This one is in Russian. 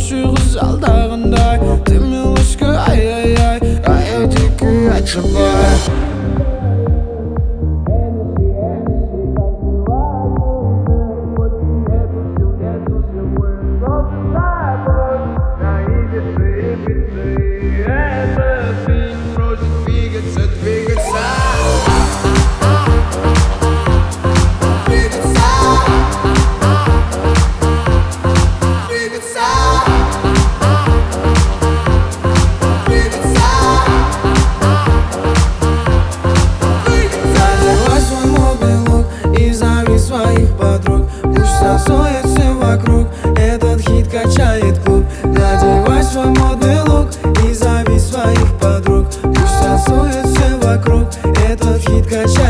уйғызалдағындай ты милочка, ай-яй-яй, ай-яй дикий отшибай. Танцует все вокруг, этот хит качает клуб. Надевай свой модный лук и зови своих подруг. Пусть танцует все вокруг, этот хит качает.